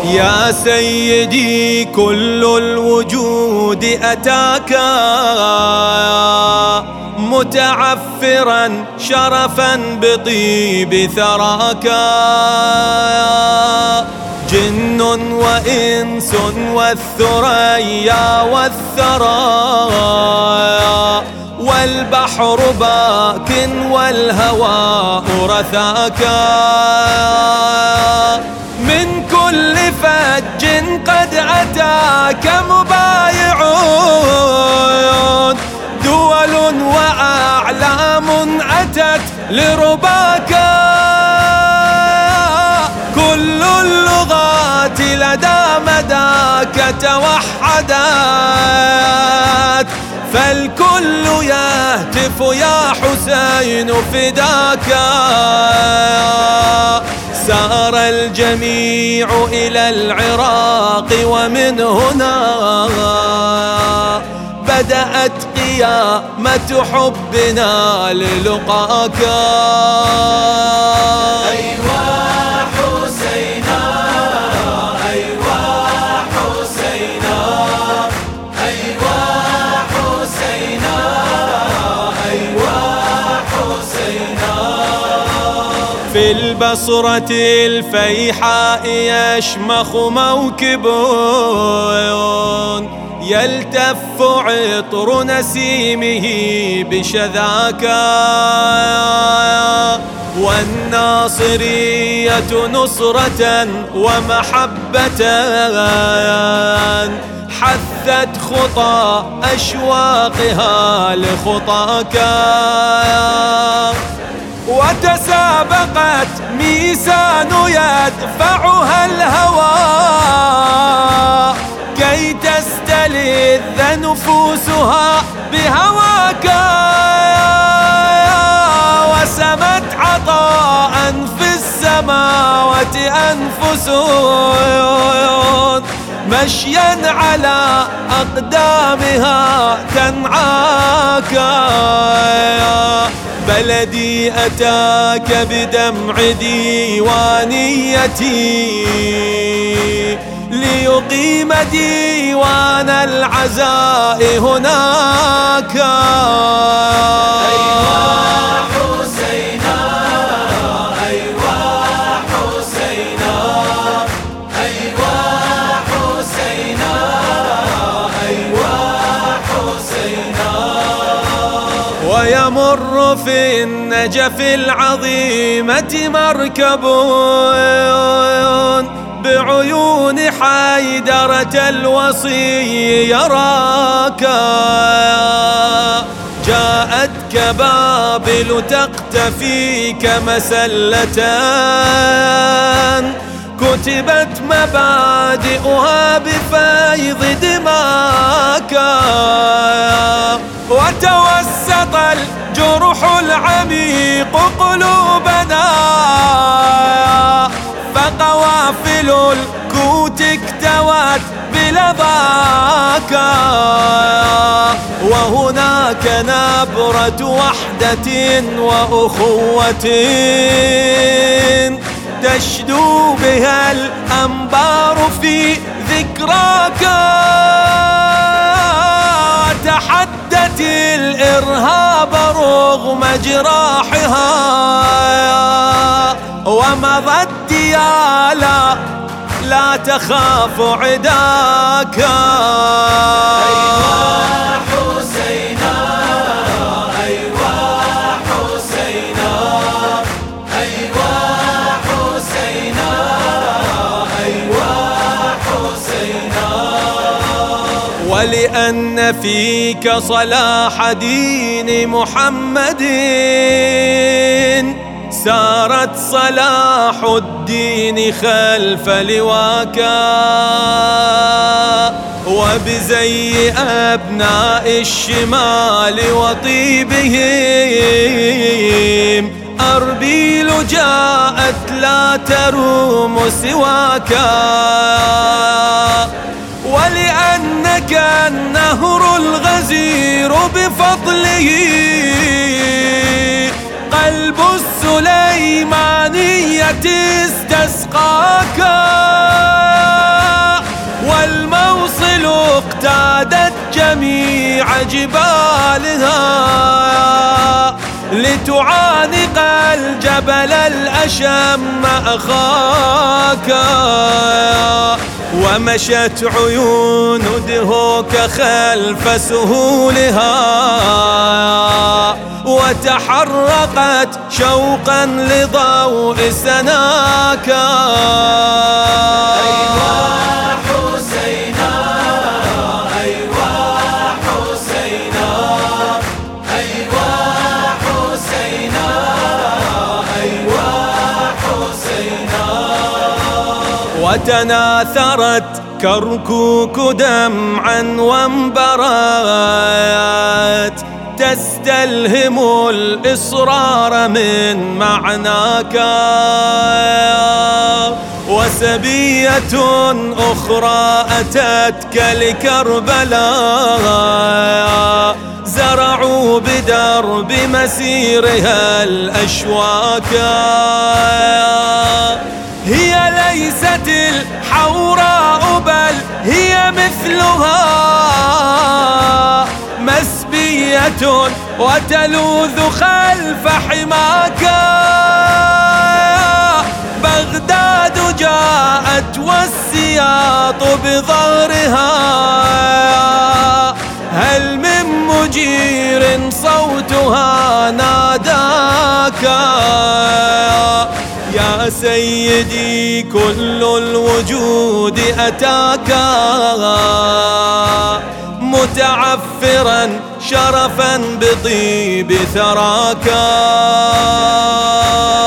يا سيدي كل الوجود أتاك متعفرا شرفا بطيب ثراك، جن وإنس والثريا والثرى، والبحر باك والهواء رثاك، من كل فج قد أتاك مبايعون، دول وأعلام أتت لرباك، كل اللغات لدى مداك توحدت، فالكل يهتف يا حسين فداك. سار الجميع إلى العراق ومن هنا بدأت قيامة حبنا للقاك. أيوا حسينا أيوا حسينا أيوا حسينا أيوا حسينا. في البصرة الفيحاء يشمخ موكب يلتف عطر نسيمه بشذاك، والناصرية نصرة ومحبة حثت خطى أشواقها لخطاك، وتسابقت ميسان يدفعها الهوى كي تستلذ نفوسها بهواك، وسمت عطاء في السماوات أنفس مشيا على أقدامها تنعاك. بلدي أتاك بدمع ديوانيتي ليقيم ديوان العزاء هناك. أيوا حسينا أيوا حسينا أيوا حسينا أيوا حسينا. ويمر في النجف العظيمة مركب بعيون حيدرة الوصي يراك، جاءتك بابل تقتفيك مسلة كتبت مبادئها بفيض دماك، وتوسط الجرح العميق قلوبنا فقوافل الكوت اكتوت بلظاك، وهناك نبرة وحدة وأخوة تشدو بها الأنبار في ذكراك، تحدت الإرهاب رغم جراحها ومضت ديالا لا تخاف عداك. أيوا حسينا أيوا حسينا أيوا حسينا أيوا حسينا. ولأن فيك صلاح دين محمد سارت صلاح الدين خلف لواك، وبزي أبناء الشمال وطيبهم أربيل جاءت لا تروم سواك، ولأنك النهر الغزير بفضله قلب السليمانية استسقاك. جميع جبالها لتعانق الجبل الأشم أخاك. ومشت عيون دهوك خلف سهولها وتحرقت شوقا لضوء سناك. أيوا حسينا أيوا حسينا أيوا حسينا أيوا حسينا. وتناثرت كركوك دمعا وانبرت تستلهم الإصرار من معناك. وسبية أخرى أتتك لكربلاء زرعوا بدرب مسيرها الأشواك. هي ليست الحوراء بل هي مثلها مسبية وتلوذ خلف حماك. بغداد جاءت والسياط بظهرها هل من مجير صوتها ناداك. يا سيدي كل الوجود أتاك متعفرا شرفا بطيب ثراك.